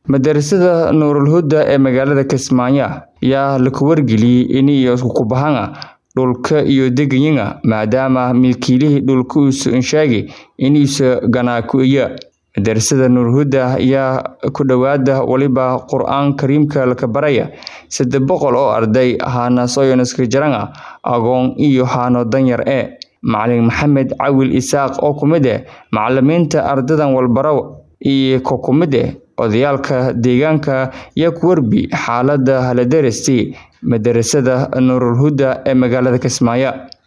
Madarasada Nurul Huda ee magaalada Kismaayo yaa la ku wargeliyay in iyo isku bahanga dhulka iyo deegaanka maadaama milkiilihii dhulku uu sheegay in uu ganaakuyo. Madarasada Nurul Huda yaa ku dhawaada waliba Qur'aan Kariimka la baraya 300 oo arday ahana sooyoniska jaranga agoon iyo hano danyar Macallin Maxamed Cawil Isaaq oo kumide macallimiinta ardadan walbaro iyo kumide odayaalka deegaanka iyo ku warbi xaaladda haladeeristay madarasada Nurul Huda ee magaalada Kismaayo.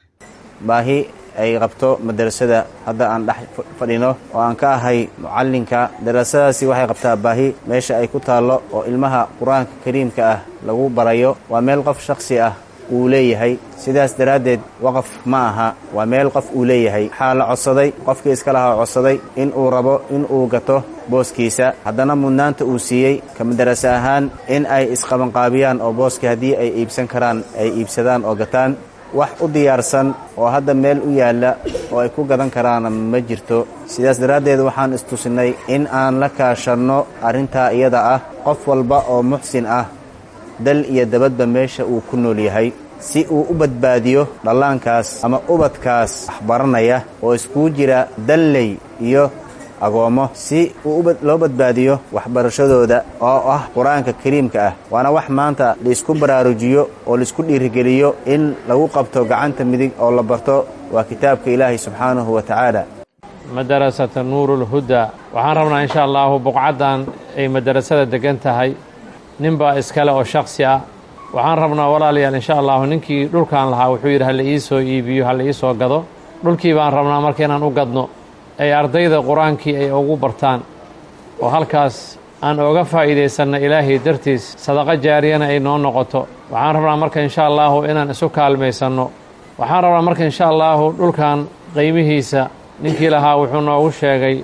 baahi ay qabto madarasada hadda aan dhex fadhino oo aan ka ahay macallinka darasadaasi waxay qabtaa baahi meesha ay ku taalo oo ilmaha Qur'aanka Kariimka ah lagu barayo waa meel qof shakhsi ah uu leeyahay sidaas daraadeed waqaf ma aha waa meel qof uu leeyahay xaal codsaday qofkii iska lahaa codsaday in uu rabo in uu gato booskiisa haddana mudnaanta uu siiyay ka madarasa ahaan in ay isqaban qaabiyaan oo booska hadii ay iibsan karaan ay iibsadaan oo gataan wax u diyaarsan oo hadda meel u yaala oo ay ku gadan karaan ma jirto sidaas daraadeed waxaan istusinay in aan la kaashano arinta iyada ah qof walba oo muxsin ah dal iyo dabadba meesha uu ku nool yahay si uu u badbaadiyo dhalaankaas ama ubadkaas waxbaranaya oo isku jira dalley iyo agoomo si uu loo badbaadiyo waxbarashadooda oo ah Qur'aanka Kariimka ah waana wax maanta la isku baraarujiyo oo la isku dhiirigeliyo in lagu qabto gacanta midig oo la barto waa kitaabka Ilaahay subhanahu wa ta'ala. madarasada Nurul Huda waxaan rabnaa insha Allah buqcadan ay madarasada degan tahay ninba iskale oo shakhsi ah waxaan rabnaa walaalayaal insha Allah ninkii dhulkaan lahaa wuxuu yiraahdaa la ii soo iibiyo hal ii soo gado dhulkii baan rabnaa markeenan u gadno ay ardayda Qur'aankii ay ugu bartaan oo halkaas aan uga faa'iideysanno Ilaahay dartiis sadaqa jaariyana ay noo noqoto waxaan rabnaa marka insha Allah inaan isu kaalmeysano waxaan rabnaa marka insha Allah dhulkaan qiimihiisa ninkii lahaa wuxuu noogu sheegay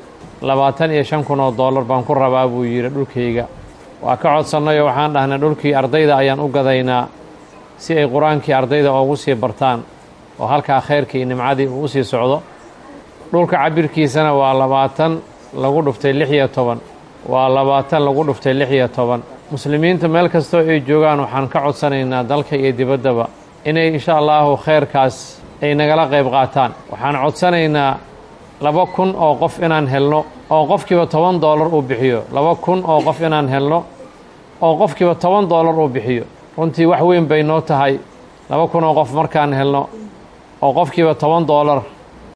$25,000 baan ku rabaa buu yiri dhulkayga waa ka codsanay waxaan dhahnay dhulkii ardayda ayaan u gadaynaa si ay Qur'aankii ardayda ugu sii bartaan oo halka khayrkii nimcadii uu sii socdo dhulka cabirkiisana waa 20 lagu dhuftay 16 waa 20 lagu dhuftay 16 muslimiinta meel kasto ay joogaan waxaan ka codsanaynaa dalka iyo dibaddaba inay insha Allah khayrkaas ay nagala qayb qaataan waxaan codsanaynaa 2,000 oo qof inaan helno oo qofkiiba $10 uu bixiyo 2,000 oo qof inaan helno oo qofkiiba $10 uu bixiyo runtii wax weyn bay noo tahay 2,000 oo qof markaan helno oo qofkiiba $10